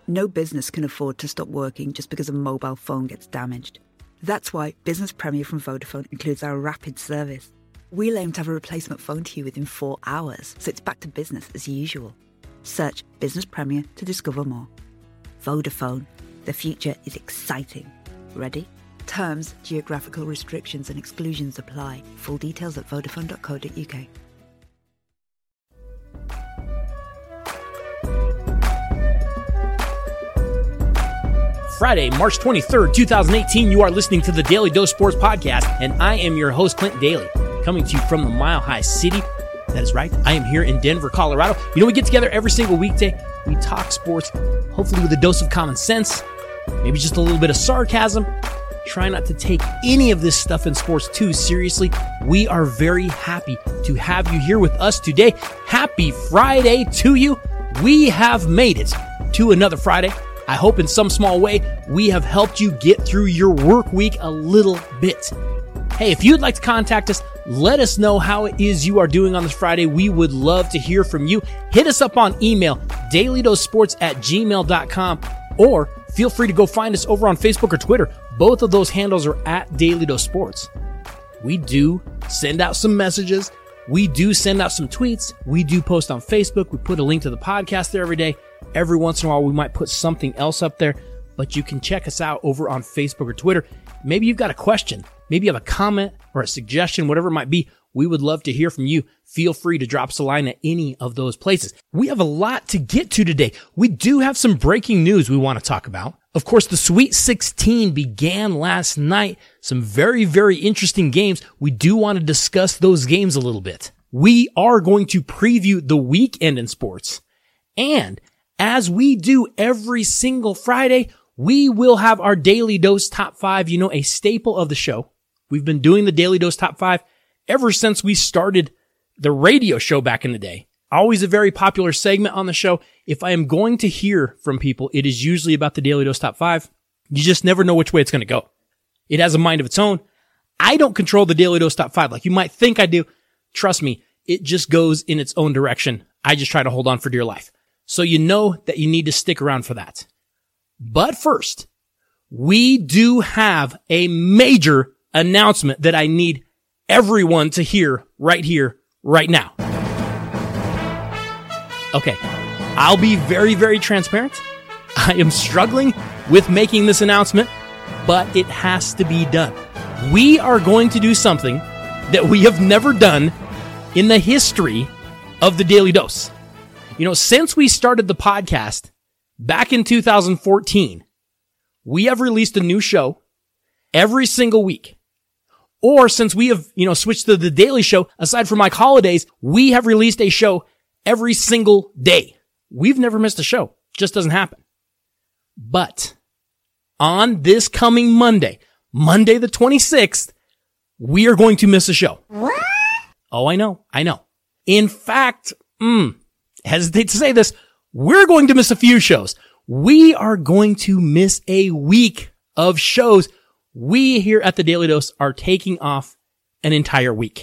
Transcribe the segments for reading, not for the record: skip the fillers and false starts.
No business can afford to stop working just because a mobile phone gets damaged. That's why Business Premier from Vodafone includes our rapid service. We'll aim to have a replacement phone to you within 4 hours, so it's back to business as usual. Search Business Premier to discover more. Vodafone. The future is exciting. Ready? Terms, geographical restrictions and exclusions apply. Full details at vodafone.co.uk. Friday, March 23rd, 2018, you are listening to the Daily Dose Sports Podcast, and I am your host, Clint Daly, coming to you from the Mile High City. That is right, I am here in Denver, Colorado. You know, we get together every single weekday. We talk sports, hopefully with a dose of common sense, maybe just a little bit of sarcasm. Try not to take any of this stuff in sports too seriously. We are very happy to have you here with us today. Happy Friday to you. We have made it to another Friday. I hope in some small way we have helped you get through your work week a little bit. Hey, if you'd like to contact us, let us know how it is you are doing on this Friday. We would love to hear from you. Hit us up on email, dailydosesports@gmail.com, or feel free to go find us over on Facebook or Twitter. Both of those handles are at Daily Dose Sports. We do send out some messages. We do send out some tweets. We do post on Facebook. We put a link to the podcast there every day. Every once in a while, we might put something else up there, but you can check us out over on Facebook or Twitter. Maybe you've got a question. Maybe you have a comment or a suggestion, whatever it might be. We would love to hear from you. Feel free to drop us a line at any of those places. We have a lot to get to today. We do have some breaking news we want to talk about. Of course, the Sweet 16 began last night. Some very, very interesting games. We do want to discuss those games a little bit. We are going to preview the weekend in sports. And as we do every single Friday, we will have our Daily Dose Top 5, a staple of the show. We've been doing the Daily Dose Top 5 ever since we started the radio show back in the day. Always a very popular segment on the show. If I am going to hear from people, it is usually about the Daily Dose Top 5. You just never know which way it's going to go. It has a mind of its own. I don't control the Daily Dose Top 5 like you might think I do. Trust me, it just goes in its own direction. I just try to hold on for dear life. So you know that you need to stick around for that. But first, we do have a major announcement that I need everyone to hear, right now. Okay, I'll be very, very transparent. I am struggling with making this announcement, but it has to be done. We are going to do something that we have never done in the history of the Daily Dose. Since we started the podcast back in 2014, we have released a new show every single week. Or since we have, switched to the daily show, aside from Mike holidays, we have released a show every single day. We've never missed a show. Just doesn't happen. But on this coming Monday the 26th, we are going to miss a show. What? Oh, I know. In fact, hesitate to say this, we're going to miss a few shows. We are going to miss a week of shows. We here at the Daily Dose are taking off an entire week.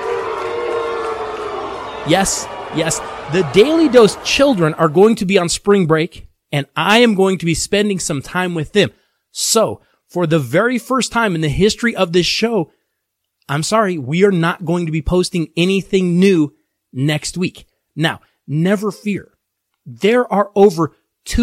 Yes, the Daily Dose children are going to be on spring break, and I am going to be spending some time with them. So, for the very first time in the history of this show, I'm sorry, we are not going to be posting anything new next week. Now, never fear. There are over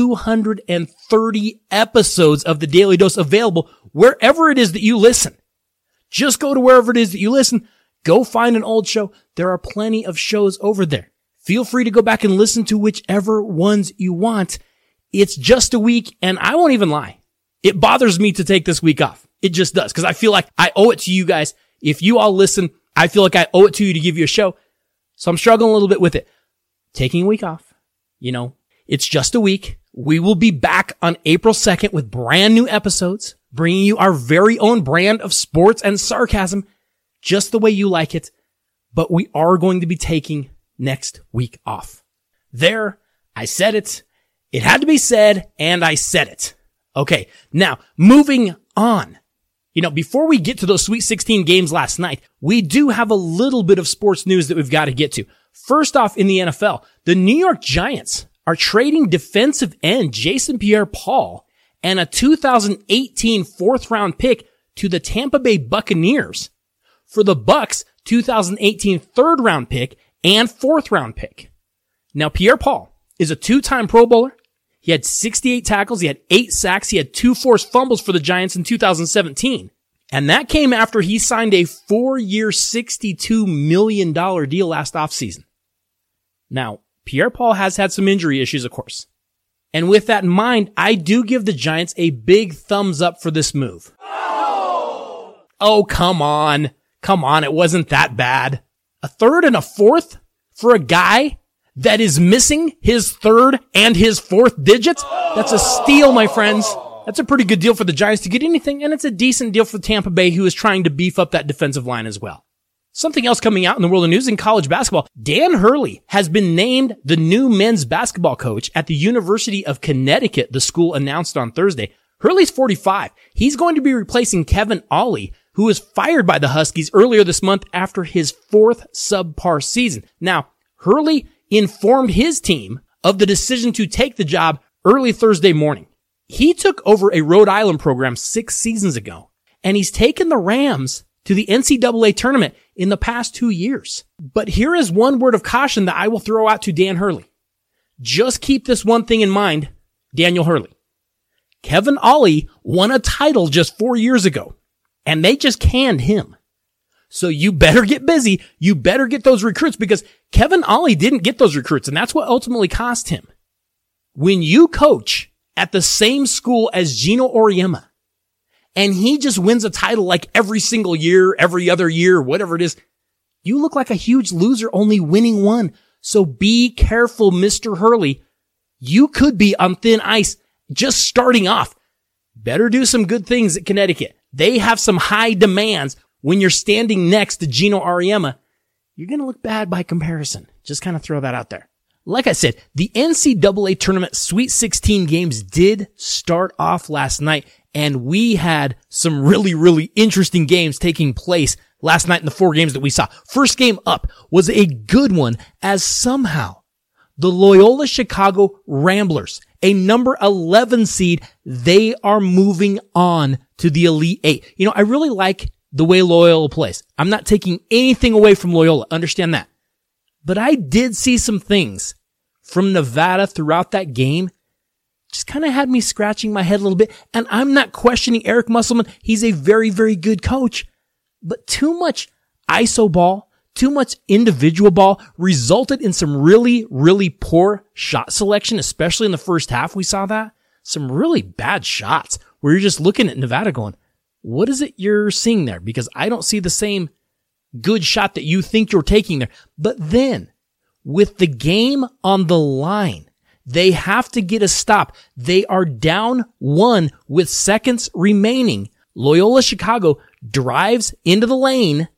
230 episodes of the Daily Dose available wherever it is that you listen. Just go to wherever it is that you listen. Go find an old show. There are plenty of shows over there. Feel free to go back and listen to whichever ones you want. It's just a week, and I won't even lie. It bothers me to take this week off. It just does, because I feel like I owe it to you guys. If you all listen, I feel like I owe it to you to give you a show. So I'm struggling a little bit with it. Taking a week off. It's just a week. We will be back on April 2nd with brand new episodes, bringing you our very own brand of sports and sarcasm, just the way you like it. But we are going to be taking next week off. There, I said it. It had to be said, and I said it. Okay, now, moving on. Before we get to those Sweet 16 games last night, we do have a little bit of sports news that we've got to get to. First off, in the NFL, the New York Giants are trading defensive end Jason Pierre-Paul and a 2018 fourth-round pick to the Tampa Bay Buccaneers for the Bucs' 2018 third-round pick and fourth-round pick. Now, Pierre-Paul is a two-time Pro Bowler. He had 68 tackles. He had 8 sacks. He had 2 forced fumbles for the Giants in 2017. And that came after he signed a 4-year, $62 million deal last offseason. Now, Pierre-Paul has had some injury issues, of course. And with that in mind, I do give the Giants a big thumbs up for this move. Oh, come on. Come on, it wasn't that bad. A third and a fourth for a guy that is missing his third and his fourth digits? That's a steal, my friends. That's a pretty good deal for the Giants to get anything, and it's a decent deal for Tampa Bay, who is trying to beef up that defensive line as well. Something else coming out in the world of news in college basketball. Dan Hurley has been named the new men's basketball coach at the University of Connecticut, the school announced on Thursday. Hurley's 45. He's going to be replacing Kevin Ollie, who was fired by the Huskies earlier this month after his 4th subpar season. Now, Hurley informed his team of the decision to take the job early Thursday morning. He took over a Rhode Island program 6 seasons ago, and he's taken the Rams to the NCAA tournament in the past 2 years. But here is one word of caution that I will throw out to Dan Hurley. Just keep this one thing in mind, Daniel Hurley. Kevin Ollie won a title just 4 years ago, and they just canned him. So you better get busy. You better get those recruits, because Kevin Ollie didn't get those recruits, and that's what ultimately cost him. When you coach at the same school as Gino Auriemma, and he just wins a title like every single year, every other year, whatever it is, you look like a huge loser only winning one. So be careful, Mr. Hurley. You could be on thin ice just starting off. Better do some good things at Connecticut. They have some high demands. When you're standing next to Gino Auriemma, you're going to look bad by comparison. Just kind of throw that out there. Like I said, the NCAA tournament Sweet 16 games did start off last night, and we had some really, really interesting games taking place last night in the 4 games that we saw. First game up was a good one, as somehow the Loyola Chicago Ramblers, a number 11 seed, they are moving on to the Elite 8. You know, I really like the way Loyola plays. I'm not taking anything away from Loyola. Understand that. But I did see some things from Nevada throughout that game. Just kind of had me scratching my head a little bit. And I'm not questioning Eric Musselman. He's a very, very good coach. But too much ISO ball, too much individual ball resulted in some really, really poor shot selection, especially in the first half. We saw that. Some really bad shots where you're just looking at Nevada going, what is it you're seeing there? Because I don't see the same good shot that you think you're taking there. But then, with the game on the line, they have to get a stop. They are down 1 with seconds remaining. Loyola Chicago drives into the lane,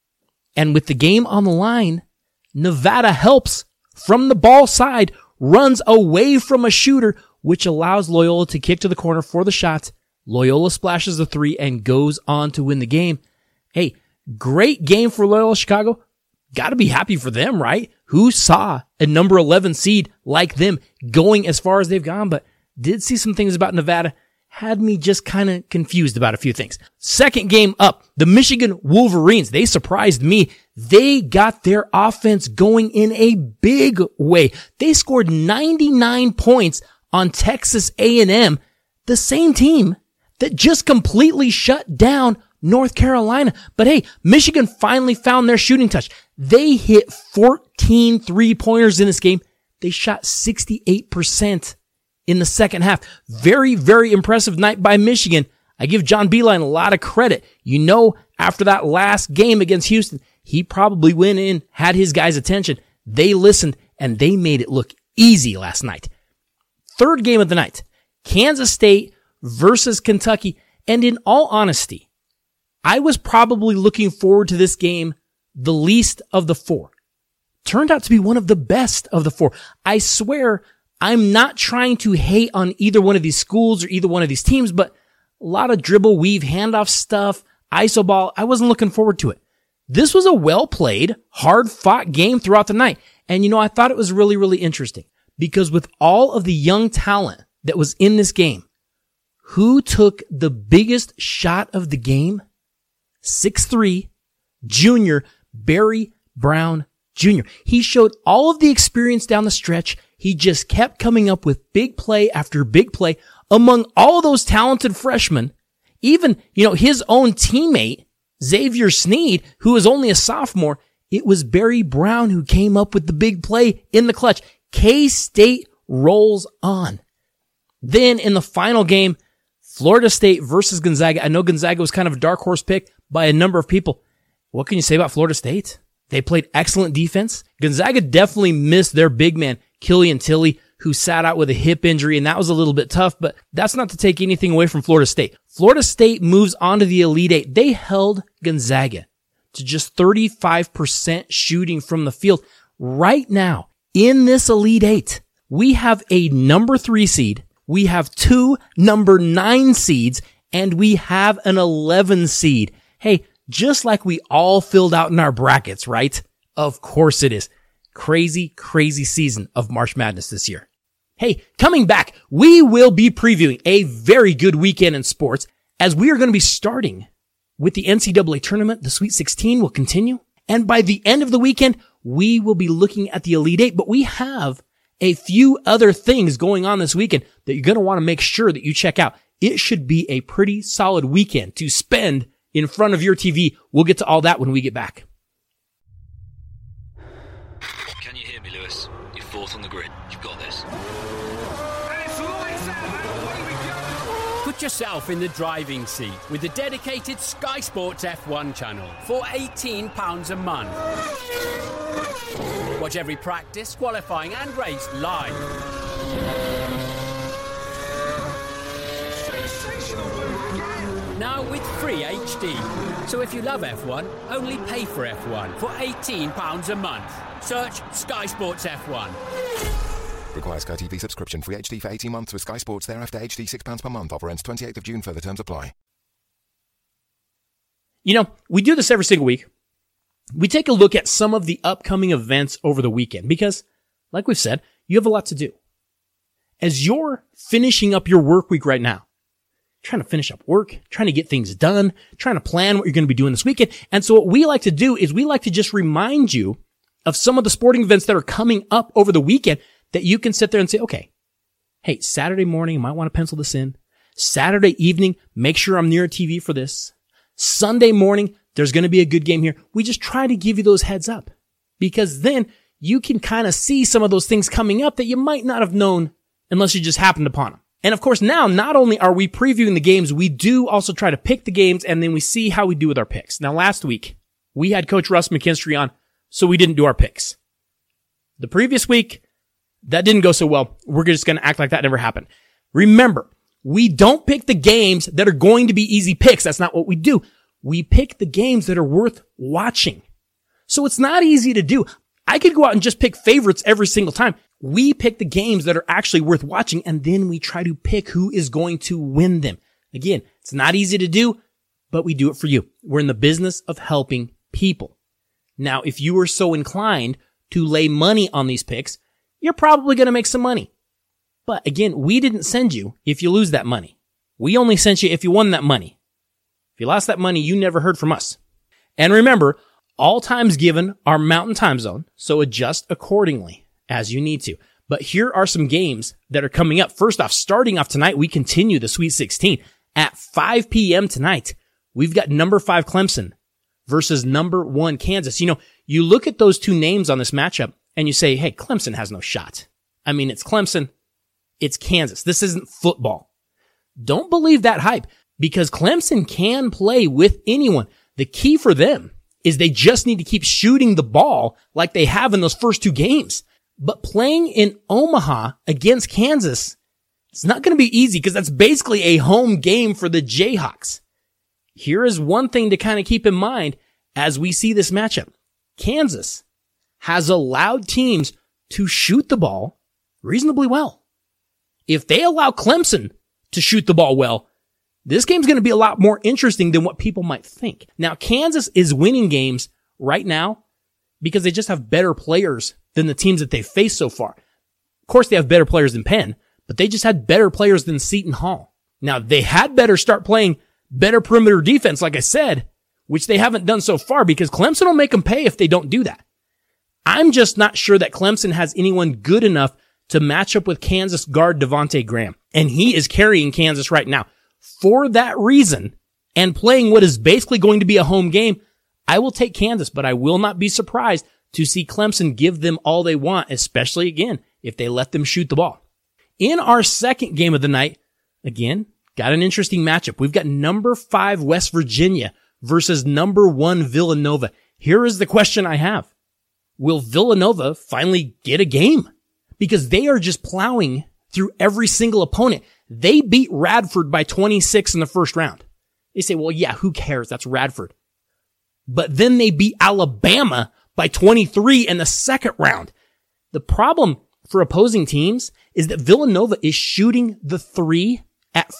and with the game on the line, Nevada helps from the ball side, runs away from a shooter, which allows Loyola to kick to the corner for the shots. Loyola splashes the 3 and goes on to win the game. Hey, great game for Loyola Chicago. Got to be happy for them, right? Who saw a number 11 seed like them going as far as they've gone, but did see some things about Nevada. Had me just kind of confused about a few things. Second game up, the Michigan Wolverines. They surprised me. They got their offense going in a big way. They scored 99 points on Texas A&M, the same team that just completely shut down North Carolina. But hey, Michigan finally found their shooting touch. They hit 14 3-pointers in this game. They shot 68% in the second half. Very, very impressive night by Michigan. I give John Beilein a lot of credit. You know, after that last game against Houston, he probably went in, had his guys' attention. They listened, and they made it look easy last night. Third game of the night, Kansas State versus Kentucky. And in all honesty, I was probably looking forward to this game the least of the 4. Turned out to be one of the best of the 4. I swear, I'm not trying to hate on either one of these schools or either one of these teams, but a lot of dribble, weave, handoff stuff, iso ball. I wasn't looking forward to it. This was a well-played, hard-fought game throughout the night. And, you know, I thought it was really, really interesting Because with all of the young talent that was in this game, who took the biggest shot of the game? 6'3", junior Barry Brown Jr. He showed all of the experience down the stretch. He just kept coming up with big play after big play among all those talented freshmen. Even, his own teammate, Xavier Sneed, who was only a sophomore, it was Barry Brown who came up with the big play in the clutch. K-State rolls on. Then in the final game, Florida State versus Gonzaga. I know Gonzaga was kind of a dark horse pick by a number of people. What can you say about Florida State? They played excellent defense. Gonzaga definitely missed their big man, Killian Tilly, who sat out with a hip injury, and that was a little bit tough, but that's not to take anything away from Florida State. Florida State moves on to the Elite Eight. They held Gonzaga to just 35% shooting from the field. Right now, in this Elite Eight, we have a number 3 seed, we have 2 number 9 seeds, and we have an 11 seed. Hey, just like we all filled out in our brackets, right? Of course it is. Crazy, crazy season of March Madness this year. Hey, coming back, we will be previewing a very good weekend in sports as we are going to be starting with the NCAA tournament. The Sweet 16 will continue. And by the end of the weekend, we will be looking at the Elite Eight, but we have a few other things going on this weekend that you're going to want to make sure that you check out. It should be a pretty solid weekend to spend in front of your TV. We'll get to all that when we get back. Can you hear me, Lewis? You're fourth on the grid. You've got this. Put yourself in the driving seat with the dedicated Sky Sports F1 channel for £18 a month. Watch every practice, qualifying and race live. Now with free HD. So if you love F1, only pay for F1 for £18 a month. Search Sky Sports F1. Requires Sky TV subscription. Free HD for 18 months with Sky Sports. Thereafter HD £6 per month. Offer ends 28th of June. Further terms apply. We do this every single week. We take a look at some of the upcoming events over the weekend because, like we've said, you have a lot to do. As you're finishing up your work week right now, trying to finish up work, trying to get things done, trying to plan what you're going to be doing this weekend. And so what we like to do is we like to just remind you of some of the sporting events that are coming up over the weekend that you can sit there and say, okay, hey, Saturday morning, I might want to pencil this in. Saturday evening, make sure I'm near a TV for this. Sunday morning, there's going to be a good game here. We just try to give you those heads up because then you can kind of see some of those things coming up that you might not have known unless you just happened upon them. And of course, now, not only are we previewing the games, we do also try to pick the games and then we see how we do with our picks. Now, last week, we had Coach Russ McKinstry on, so we didn't do our picks. The previous week, that didn't go so well. We're just going to act like that never happened. Remember, we don't pick the games that are going to be easy picks. That's not what we do. We pick the games that are worth watching. So it's not easy to do. I could go out and just pick favorites every single time. We pick the games that are actually worth watching, and then we try to pick who is going to win them. Again, it's not easy to do, but we do it for you. We're in the business of helping people. Now, if you are so inclined to lay money on these picks, you're probably going to make some money. But again, we didn't send you if you lose that money. We only sent you if you won that money. If you lost that money, you never heard from us. And remember, all times given are Mountain Time Zone, so adjust accordingly as you need to. But here are some games that are coming up. First off, starting off tonight, we continue the Sweet 16 at 5 p.m. tonight. We've got number 5 Clemson versus number 1 Kansas. You look at those two names on this matchup and you say, hey, Clemson has no shot. I mean, it's Clemson. It's Kansas. This isn't football. Don't believe that hype because Clemson can play with anyone. The key for them is they just need to keep shooting the ball like they have in those first 2 games. But playing in Omaha against Kansas, it's not going to be easy because that's basically a home game for the Jayhawks. Here is one thing to kind of keep in mind as we see this matchup. Kansas has allowed teams to shoot the ball reasonably well. If they allow Clemson to shoot the ball well, this game's going to be a lot more interesting than what people might think. Now, Kansas is winning games right now because they just have better players than the teams that they've faced so far. Of course, they have better players than Penn, but they just had better players than Seton Hall. Now, they had better start playing better perimeter defense, like I said, which they haven't done so far because Clemson will make them pay if they don't do that. I'm just not sure that Clemson has anyone good enough to match up with Kansas guard Devontae Graham. And he is carrying Kansas right now. For that reason, and playing what is basically going to be a home game, I will take Kansas, but I will not be surprised to see Clemson give them all they want, especially, again, if they let them shoot the ball. In our second game of the night, again, got an interesting matchup. We've got number 5 West Virginia versus number 1 Villanova. Here is the question I have. Will Villanova finally get a game? Because they are just plowing through every single opponent. They beat Radford by 26 in the first round. They say, well, yeah, who cares? That's Radford. But then they beat Alabama by 23 in the second round. The problem for opposing teams is that Villanova is shooting the three at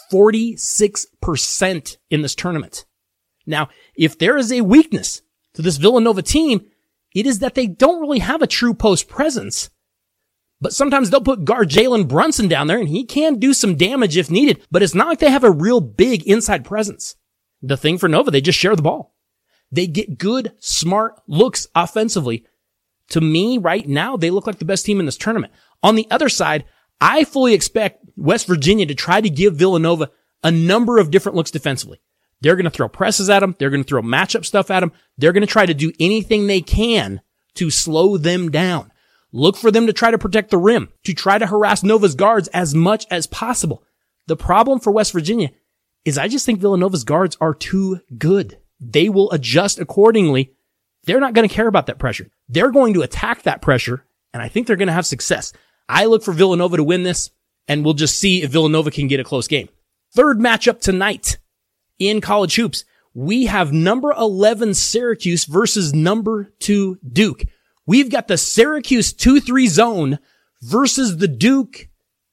46% in this tournament. Now, if there is a weakness to this Villanova team, it is that they don't really have a true post presence. But sometimes they'll put guard Jalen Brunson down there and he can do some damage if needed, but it's not like they have a real big inside presence. The thing for Nova, they just share the ball. They get good, smart looks offensively. To me, right now, they look like the best team in this tournament. On the other side, I fully expect West Virginia to try to give Villanova a number of different looks defensively. They're going to throw presses at them. They're going to throw matchup stuff at them. They're going to try to do anything they can to slow them down. Look for them to try to protect the rim, to try to harass Nova's guards as much as possible. The problem for West Virginia is I just think Villanova's guards are too good. They will adjust accordingly. They're not going to care about that pressure. They're going to attack that pressure, and I think they're going to have success. I look for Villanova to win this, and we'll just see if Villanova can get a close game. Third matchup tonight in college hoops, we have number 11 Syracuse versus number 2 Duke. We've got the Syracuse 2-3 zone versus the Duke,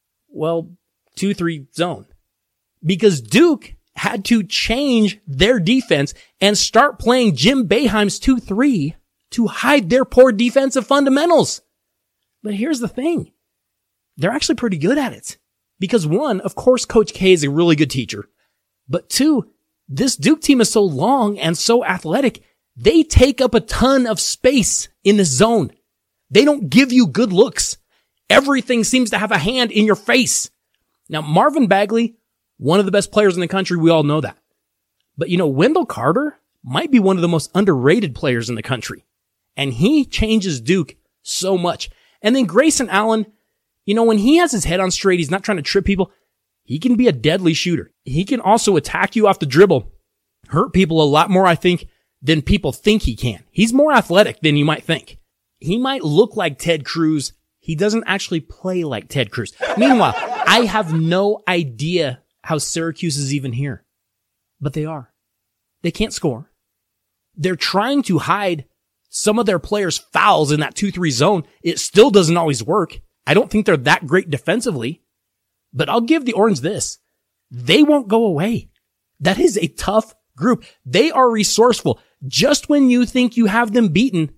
2-3 zone. Because Duke had to change their defense and start playing Jim Boeheim's 2-3 to hide their poor defensive fundamentals. But here's the thing. They're actually pretty good at it. Because one, of course, Coach K is a really good teacher. But two, this Duke team is so long and so athletic, they take up a ton of space in the zone. They don't give you good looks. Everything seems to have a hand in your face. Now, Marvin Bagley, one of the best players in the country, we all know that. But Wendell Carter might be one of the most underrated players in the country. And he changes Duke so much. And then Grayson Allen, when he has his head on straight, he's not trying to trip people. He can be a deadly shooter. He can also attack you off the dribble, hurt people a lot more, I think, than people think he can. He's more athletic than you might think. He might look like Ted Cruz. He doesn't actually play like Ted Cruz. Meanwhile, I have no idea how Syracuse is even here. But they are. They can't score. They're trying to hide some of their players' fouls in that 2-3 zone. It still doesn't always work. I don't think they're that great defensively. But I'll give the Orange this. They won't go away. That is a tough group. They are resourceful. Just when you think you have them beaten,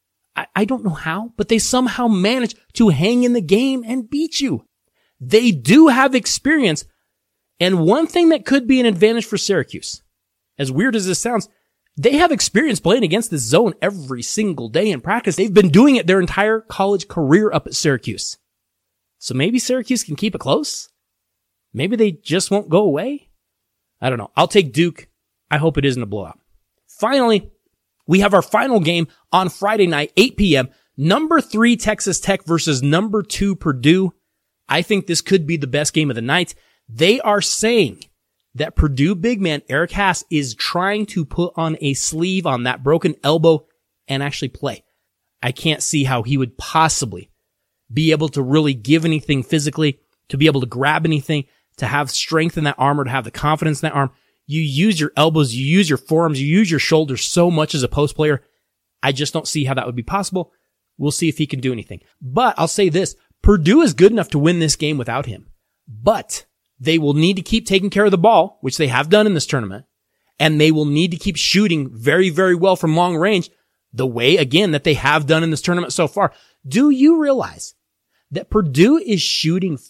I don't know how, but they somehow manage to hang in the game and beat you. They do have experience. And one thing that could be an advantage for Syracuse, as weird as this sounds, they have experience playing against this zone every single day in practice. They've been doing it their entire college career up at Syracuse. So maybe Syracuse can keep it close. Maybe they just won't go away. I don't know. I'll take Duke. I hope it isn't a blowout. Finally, we have our final game on Friday night, 8 p.m. Number 3 Texas Tech versus number 2 Purdue. I think this could be the best game of the night. They are saying that Purdue big man Eric Haas is trying to put on a sleeve on that broken elbow and actually play. I can't see how he would possibly be able to really give anything physically, to be able to grab anything, to have strength in that arm or to have the confidence in that arm. You use your elbows, you use your forearms, you use your shoulders so much as a post player. I just don't see how that would be possible. We'll see if he can do anything. But I'll say this, Purdue is good enough to win this game without him. But they will need to keep taking care of the ball, which they have done in this tournament. And they will need to keep shooting very, very well from long range, the way, again, that they have done in this tournament so far. Do you realize that Purdue is shooting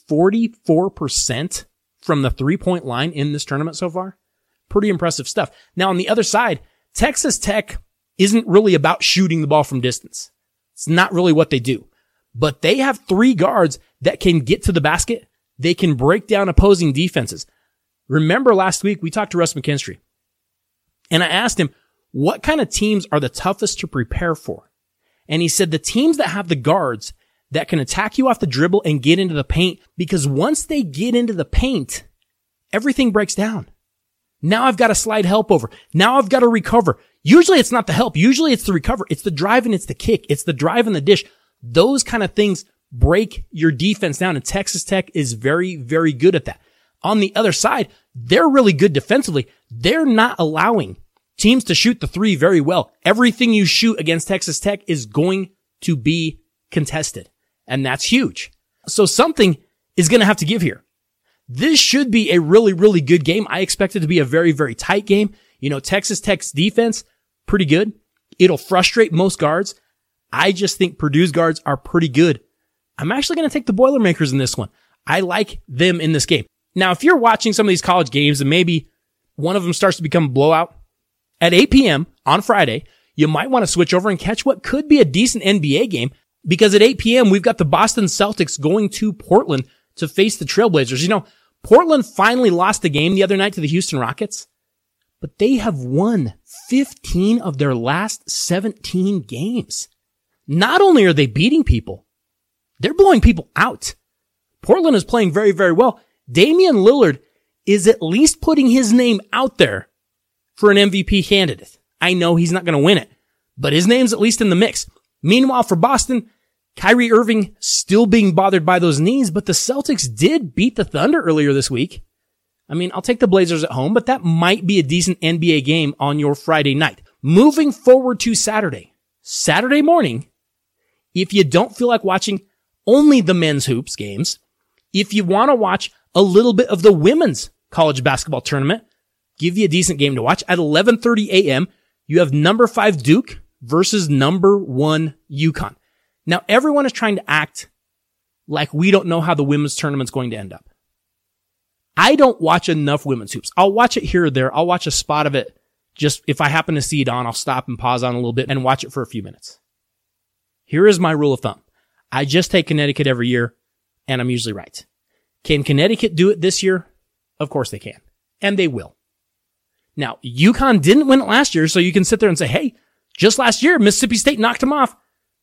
44% from the 3-point line in this tournament so far. Pretty impressive stuff. Now on the other side, Texas Tech isn't really about shooting the ball from distance. It's not really what they do. But they have 3 guards that can get to the basket. They can break down opposing defenses. Remember last week we talked to Russ McKinstry, and I asked him, what kind of teams are the toughest to prepare for? And he said the teams that have the guards that can attack you off the dribble and get into the paint, because once they get into the paint, everything breaks down. Now I've got to slide help over. Now I've got to recover. Usually it's not the help. Usually it's the recover. It's the drive and it's the kick. It's the drive and the dish. Those kind of things break your defense down, and Texas Tech is very, very good at that. On the other side, they're really good defensively. They're not allowing teams to shoot the 3 very well. Everything you shoot against Texas Tech is going to be contested, and that's huge. So something is going to have to give here. This should be a really, really good game. I expect it to be a very, very tight game. You know, Texas Tech's defense, pretty good. It'll frustrate most guards. I just think Purdue's guards are pretty good. I'm actually going to take the Boilermakers in this one. I like them in this game. Now, if you're watching some of these college games and maybe one of them starts to become a blowout, at 8 p.m. on Friday, you might want to switch over and catch what could be a decent NBA game, because at 8 p.m. we've got the Boston Celtics going to Portland to face the Trailblazers. You know, Portland finally lost the game the other night to the Houston Rockets, but they have won 15 of their last 17 games. Not only are they beating people, they're blowing people out. Portland is playing very, very well. Damian Lillard is at least putting his name out there for an MVP candidate. I know he's not going to win it, but his name's at least in the mix. Meanwhile, for Boston, Kyrie Irving still being bothered by those knees, but the Celtics did beat the Thunder earlier this week. I mean, I'll take the Blazers at home, but that might be a decent NBA game on your Friday night. Moving forward to Saturday morning, if you don't feel like watching only the men's hoops games, if you want to watch a little bit of the women's college basketball tournament, give you a decent game to watch. At 11:30 a.m., you have number 5 Duke versus number 1 UConn. Now, everyone is trying to act like we don't know how the women's tournament's going to end up. I don't watch enough women's hoops. I'll watch it here or there. I'll watch a spot of it. Just if I happen to see it on, I'll stop and pause on a little bit and watch it for a few minutes. Here is my rule of thumb. I just take Connecticut every year, and I'm usually right. Can Connecticut do it this year? Of course they can. And they will. Now, UConn didn't win it last year, so you can sit there and say, hey, just last year, Mississippi State knocked them off.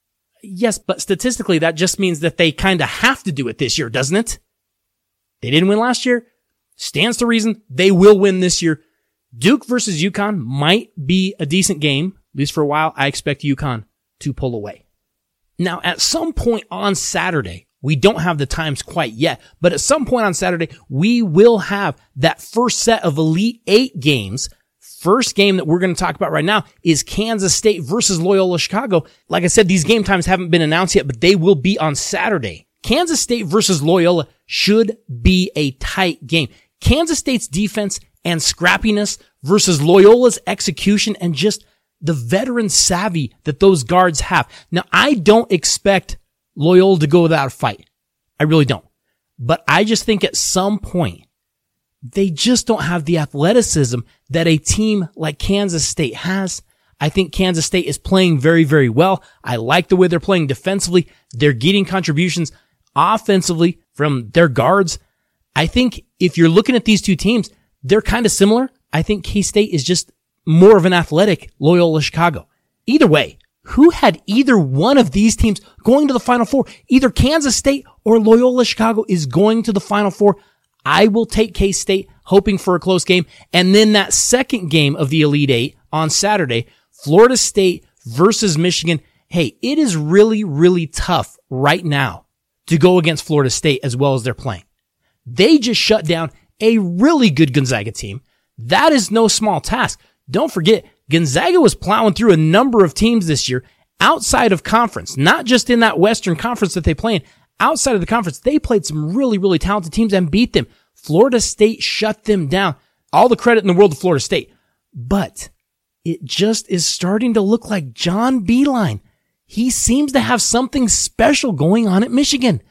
Yes, but statistically, that just means that they kind of have to do it this year, doesn't it? They didn't win last year. Stands to reason they will win this year. Duke versus UConn might be a decent game. At least for a while, I expect UConn to pull away. Now, at some point on Saturday, we don't have the times quite yet, but at some point on Saturday, we will have that first set of Elite 8 games. First game that we're going to talk about right now is Kansas State versus Loyola Chicago. Like I said, these game times haven't been announced yet, but they will be on Saturday. Kansas State versus Loyola should be a tight game. Kansas State's defense and scrappiness versus Loyola's execution and just the veteran savvy that those guards have. Now, I don't expect Loyola to go without a fight. I really don't. But I just think at some point, they just don't have the athleticism that a team like Kansas State has. I think Kansas State is playing very, very well. I like the way they're playing defensively. They're getting contributions offensively from their guards. I think if you're looking at these two teams, they're kind of similar. I think K-State is just more of an athletic Loyola Chicago. Either way, who had either one of these teams going to the Final Four? Either Kansas State or Loyola Chicago is going to the Final Four. I will take K-State, hoping for a close game. And then that second game of the Elite 8 on Saturday, Florida State versus Michigan. Hey, it is really, really tough right now to go against Florida State as well as they're playing. They just shut down a really good Gonzaga team. That is no small task. Don't forget, Gonzaga was plowing through a number of teams this year outside of conference, not just in that Western Conference that they play in. Outside of the conference, they played some really, really talented teams and beat them. Florida State shut them down. All the credit in the world to Florida State. But it just is starting to look like John Beilein. He seems to have something special going on at Michigan.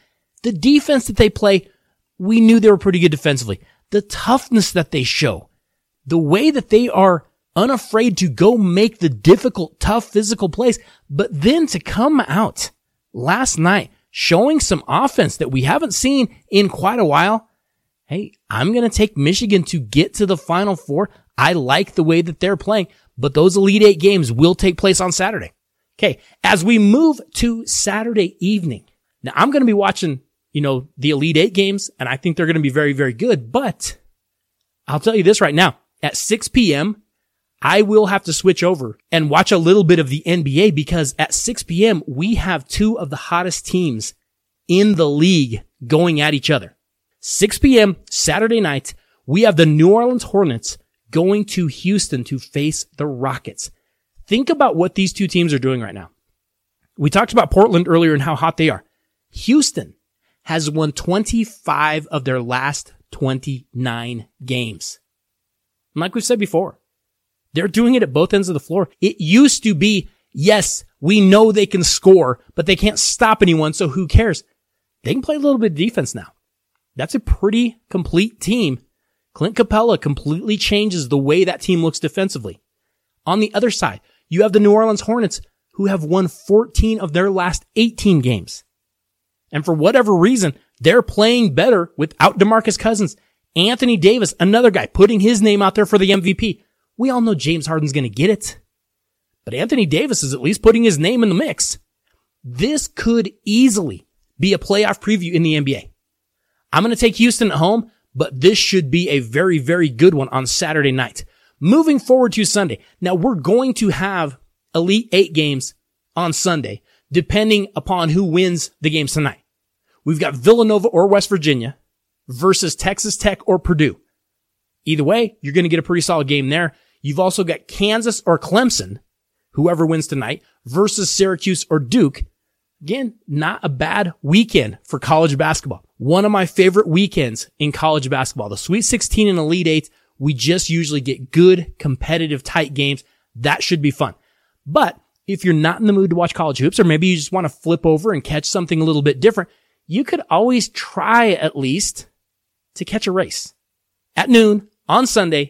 The defense that they play, we knew they were pretty good defensively. The toughness that they show, the way that they are unafraid to go make the difficult, tough physical plays, but then to come out last night showing some offense that we haven't seen in quite a while. Hey, I'm going to take Michigan to get to the Final Four. I like the way that they're playing, but those Elite Eight games will take place on Saturday. Okay, as we move to Saturday evening, now I'm going to be watching, the Elite Eight games, and I think they're going to be very, very good, but I'll tell you this right now. At 6 p.m., I will have to switch over and watch a little bit of the NBA because at 6 p.m., we have two of the hottest teams in the league going at each other. 6 p.m. Saturday night, we have the New Orleans Hornets going to Houston to face the Rockets. Think about what these two teams are doing right now. We talked about Portland earlier and how hot they are. Houston has won 25 of their last 29 games. And like we've said before, they're doing it at both ends of the floor. It used to be, yes, we know they can score, but they can't stop anyone, so who cares? They can play a little bit of defense now. That's a pretty complete team. Clint Capella completely changes the way that team looks defensively. On the other side, you have the New Orleans Hornets, who have won 14 of their last 18 games. And for whatever reason, they're playing better without DeMarcus Cousins. Anthony Davis, another guy, putting his name out there for the MVP. We all know James Harden's going to get it. But Anthony Davis is at least putting his name in the mix. This could easily be a playoff preview in the NBA. I'm going to take Houston at home, but this should be a very, very good one on Saturday night. Moving forward to Sunday. Now, we're going to have Elite Eight games on Sunday, depending upon who wins the games tonight. We've got Villanova or West Virginia versus Texas Tech or Purdue. Either way, you're going to get a pretty solid game there. You've also got Kansas or Clemson, whoever wins tonight, versus Syracuse or Duke. Again, not a bad weekend for college basketball. One of my favorite weekends in college basketball. The Sweet 16 and Elite 8, we just usually get good, competitive, tight games. That should be fun. But if you're not in the mood to watch college hoops, or maybe you just want to flip over and catch something a little bit different, you could always try at least to catch a race. At noon on Sunday,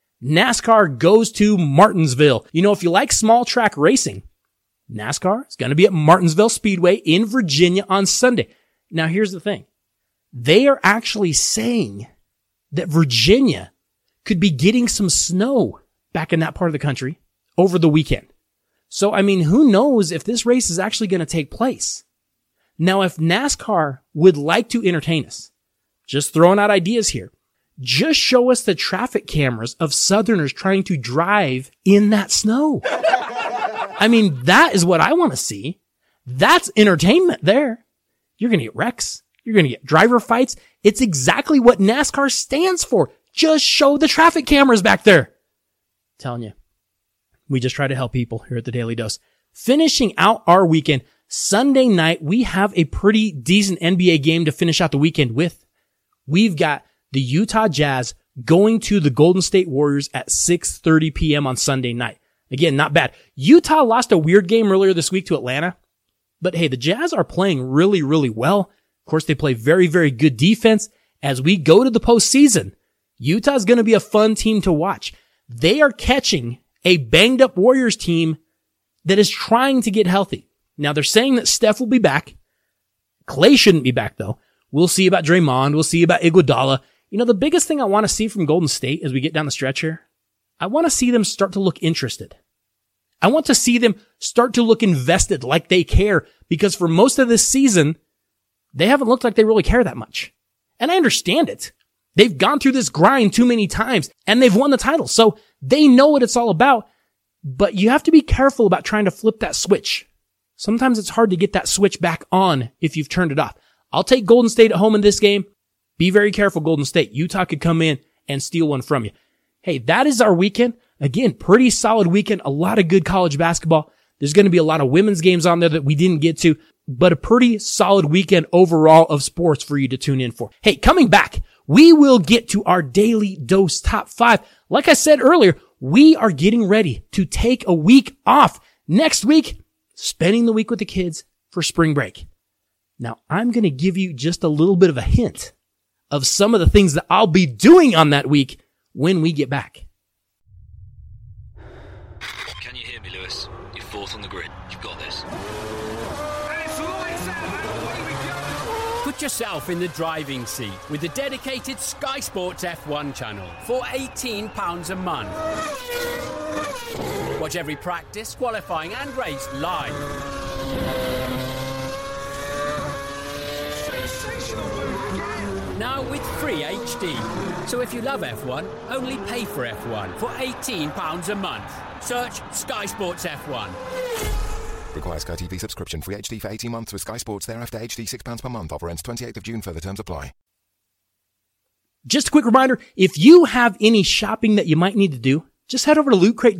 NASCAR goes to Martinsville. If you like small track racing, NASCAR is going to be at Martinsville Speedway in Virginia on Sunday. Now, here's the thing. They are actually saying that Virginia could be getting some snow back in that part of the country over the weekend. So, who knows if this race is actually going to take place? Now, if NASCAR would like to entertain us, just throwing out ideas here, just show us the traffic cameras of Southerners trying to drive in that snow. That is what I want to see. That's entertainment there. You're going to get wrecks. You're going to get driver fights. It's exactly what NASCAR stands for. Just show the traffic cameras back there. I'm telling you, we just try to help people here at the Daily Dose. Finishing out our weekend, Sunday night, we have a pretty decent NBA game to finish out the weekend with. We've got the Utah Jazz going to the Golden State Warriors at 6:30 p.m. on Sunday night. Again, not bad. Utah lost a weird game earlier this week to Atlanta. But hey, the Jazz are playing really, really well. Of course, they play very, very good defense. As we go to the postseason, Utah's going to be a fun team to watch. They are catching a banged up Warriors team that is trying to get healthy. Now, they're saying that Steph will be back. Clay shouldn't be back, though. We'll see about Draymond. We'll see about Iguodala. The biggest thing I want to see from Golden State as we get down the stretch here, I want to see them start to look interested. I want to see them start to look invested, like they care, because for most of this season, they haven't looked like they really care that much. And I understand it. They've gone through this grind too many times, and they've won the title, so they know what it's all about, but you have to be careful about trying to flip that switch. Sometimes it's hard to get that switch back on if you've turned it off. I'll take Golden State at home in this game. Be very careful, Golden State. Utah could come in and steal one from you. Hey, that is our weekend. Again, pretty solid weekend. A lot of good college basketball. There's going to be a lot of women's games on there that we didn't get to, but a pretty solid weekend overall of sports for you to tune in for. Hey, coming back, we will get to our Daily Dose Top 5. Like I said earlier, we are getting ready to take a week off. Next week, spending the week with the kids for spring break. Now, I'm going to give you just a little bit of a hint of some of the things that I'll be doing on that week when we get back. Can you hear me, Lewis? You're fourth on the grid. You've got this. Put yourself in the driving seat with the dedicated Sky Sports F1 channel for £18 a month. Watch every practice, qualifying and race live. Now with free HD. So if you love F1, only pay for F1 for £18 a month. Search Sky Sports F1. Requires Sky TV subscription. Free HD for 18 months with Sky Sports. Thereafter HD £6 per month. Offer ends 28th of June. Further terms apply. Just a quick reminder, if you have any shopping that you might need to do, just head over to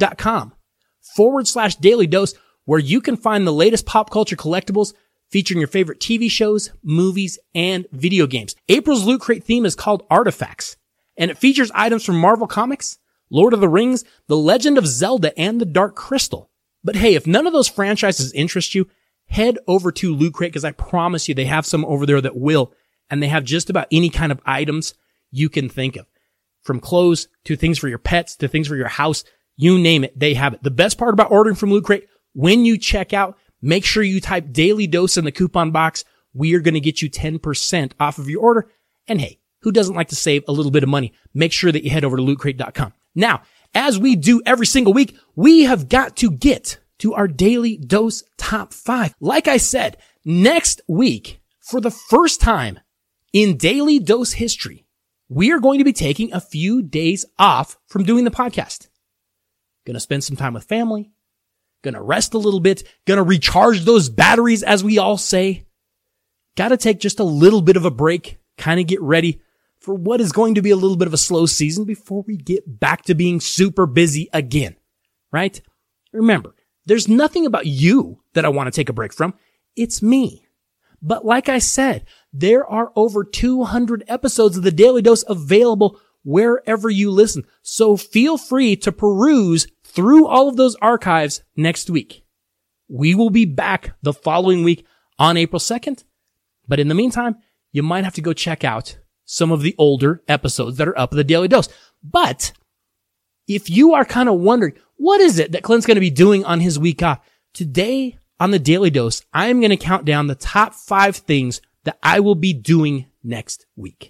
lootcrate.com/Daily Dose, where you can find the latest pop culture collectibles featuring your favorite TV shows, movies, and video games. April's Loot Crate theme is called Artifacts, and it features items from Marvel Comics, Lord of the Rings, The Legend of Zelda, and The Dark Crystal. But hey, if none of those franchises interest you, head over to Loot Crate, because I promise you they have some over there that will, and they have just about any kind of items you can think of. From clothes to things for your pets to things for your house, you name it, they have it. The best part about ordering from Loot Crate, when you check out, make sure you type Daily Dose in the coupon box. We are going to get you 10% off of your order. And hey, who doesn't like to save a little bit of money? Make sure that you head over to lootcrate.com. Now, as we do every single week, we have got to get to our Daily Dose Top 5. Like I said, next week, for the first time in Daily Dose history, we are going to be taking a few days off from doing the podcast. Gonna spend some time with family. Gonna rest a little bit. Gonna recharge those batteries, as we all say. Gotta take just a little bit of a break. Kind of get ready for what is going to be a little bit of a slow season before we get back to being super busy again. Right? Remember, there's nothing about you that I want to take a break from. It's me. But like I said, there are over 200 episodes of the Daily Dose available wherever you listen. So feel free to peruse through all of those archives next week. We will be back the following week on April 2nd. But in the meantime, you might have to go check out some of the older episodes that are up at the Daily Dose. But if you are kind of wondering, what is it that Clint's going to be doing on his week off? Today on the Daily Dose, I am going to count down the top 5 things that I will be doing next week.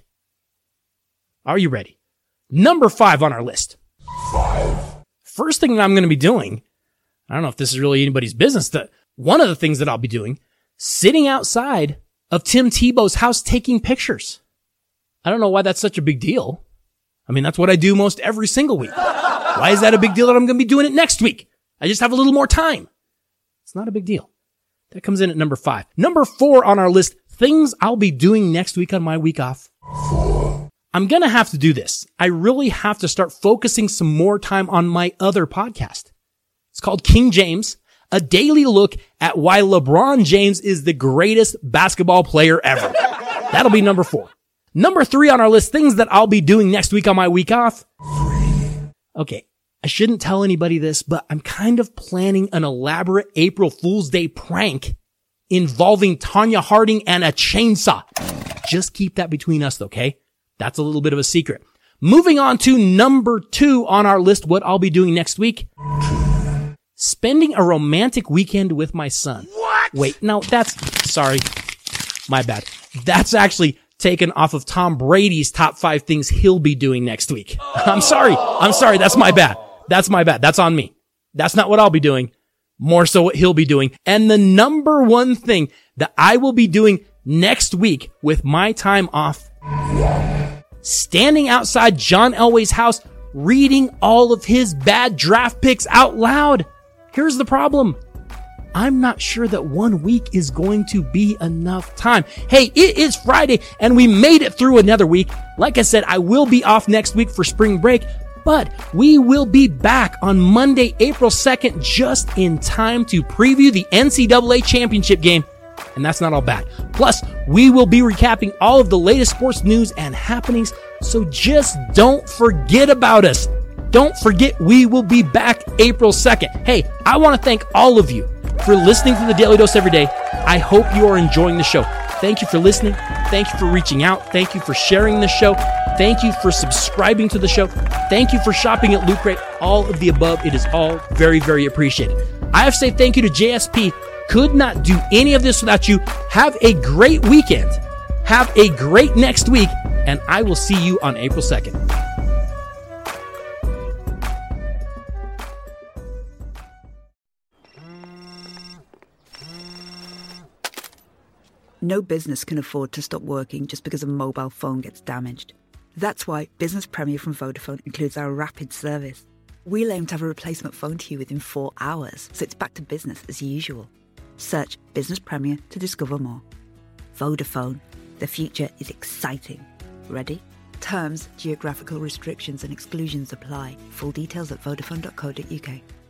Are you ready? Number 5 on our list. 5. First thing that I'm going to be doing, I don't know if this is really anybody's business, that one of the things that I'll be doing, sitting outside of Tim Tebow's house taking pictures. I don't know why that's such a big deal. I mean, that's what I do most every single week. Why is that a big deal that I'm going to be doing it next week? I just have a little more time. It's not a big deal. That comes in at number 5. Number 4 on our list, things I'll be doing next week on my week off. 4. I'm going to have to do this. I really have to start focusing some more time on my other podcast. It's called King James, a daily look at why LeBron James is the greatest basketball player ever. That'll be number 4. Number 3 on our list, things that I'll be doing next week on my week off. 3. Okay, I shouldn't tell anybody this, but I'm kind of planning an elaborate April Fool's Day prank involving Tonya Harding and a chainsaw. Just keep that between us, okay? That's a little bit of a secret. Moving on to number 2 on our list, what I'll be doing next week. Spending a romantic weekend with my son. What? Wait, no, sorry. My bad. That's actually taken off of Tom Brady's top 5 things he'll be doing next week. I'm sorry. That's my bad. That's on me. That's not what I'll be doing. More so what he'll be doing. And the number 1 thing that I will be doing next week with my time off, standing outside John Elway's house, reading all of his bad draft picks out loud. Here's the problem. I'm not sure that 1 week is going to be enough time. Hey, it is Friday and we made it through another week. Like I said, I will be off next week for spring break, but we will be back on Monday, April 2nd, just in time to preview the NCAA championship game. And that's not all bad. Plus, we will be recapping all of the latest sports news and happenings. So just don't forget about us. Don't forget we will be back April 2nd. Hey, I want to thank all of you for listening to the Daily Dose every day. I hope you are enjoying the show. Thank you for listening. Thank you for reaching out. Thank you for sharing the show. Thank you for subscribing to the show. Thank you for shopping at Loot Crate. All of the above. It is all very, very appreciated. I have to say thank you to JSP. Could not do any of this without you. Have a great weekend. Have a great next week. And I will see you on April 2nd. No business can afford to stop working just because a mobile phone gets damaged. That's why Business Premier from Vodafone includes our rapid service. We'll aim to have a replacement phone to you within 4 hours, so it's back to business as usual. Search Business Premier to discover more. Vodafone. The future is exciting. Ready? Terms, geographical restrictions and exclusions apply. Full details at vodafone.co.uk.